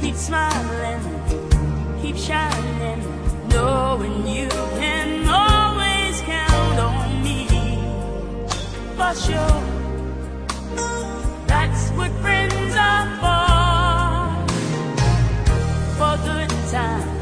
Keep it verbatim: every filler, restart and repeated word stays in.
keep smiling, keep shining, knowing you can always count on me. For sure, that's what friends are for. For good times